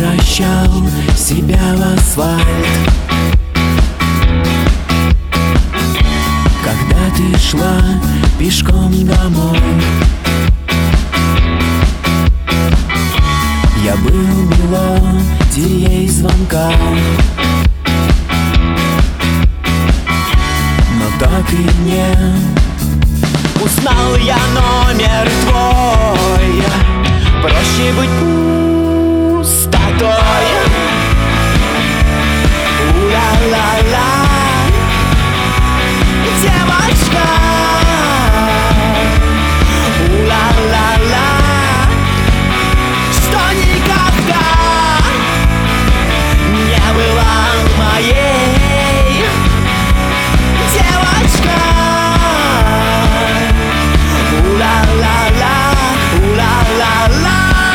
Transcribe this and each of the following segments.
превращал себя в асфальт. Когда ты шла пешком домой, я был мелодией звонка, но так и не узнал я номер твой. Проще быть пустотой. У-ла-ла-ла, девочка. У-ла-ла-ла, что никогда не была моей. Девочка. У-ла-ла-ла, у-ла-ла-ла.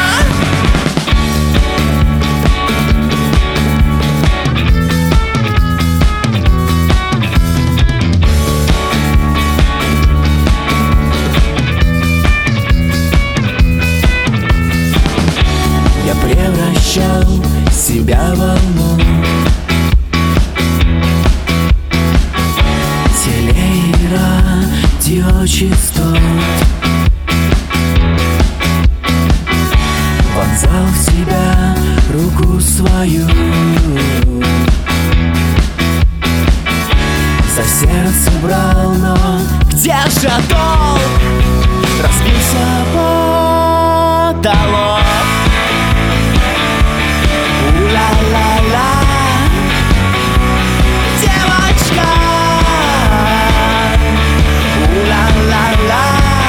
Я превращал себя в волну телерадиочастот, вонзал в тебя руку свою, за сердце брал, но где же толк? Разбился потолок. У-ла-ла-ла, девочка. У-ла-ла-ла,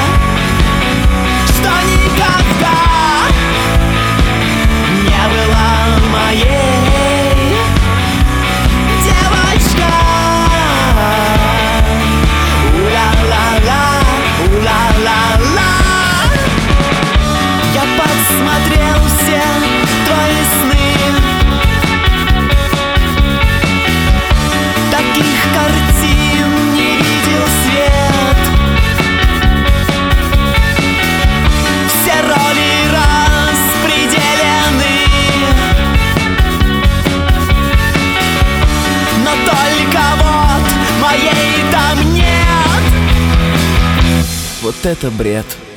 что никогда не была моей. Девочка. У-ла-ла-ла, у-ла-ла-ла. Я подсмотрел все твои сны, таких картин не видел свет. Все роли распределены, но только вот моей там нет. Вот это бред.